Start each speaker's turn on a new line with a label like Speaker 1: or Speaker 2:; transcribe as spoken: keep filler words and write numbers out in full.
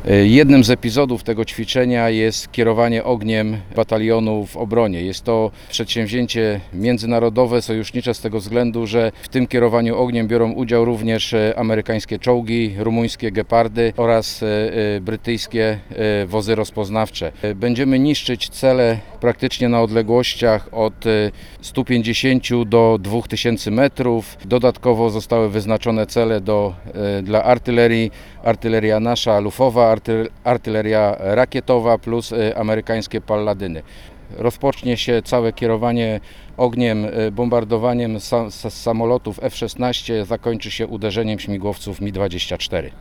Speaker 1: Jednym z epizodów tego ćwiczenia jest kierowanie ogniem batalionu w obronie. Jest to przedsięwzięcie międzynarodowe, sojusznicze z tego względu, że w tym kierowaniu ogniem biorą udział również amerykańskie czołgi, rumuńskie gepardy oraz brytyjskie wozy rozpoznawcze. Będziemy niszczyć cele praktycznie na odległościach od stu pięćdziesięciu do dwóch tysięcy metrów. Dodatkowo zostały wyznaczone cele do, dla artylerii, artyleria nasza lufowa, artyleria rakietowa plus amerykańskie palladyny. Rozpocznie się całe kierowanie ogniem, bombardowaniem z samolotów F szesnaście, zakończy się uderzeniem śmigłowców Mi dwadzieścia cztery.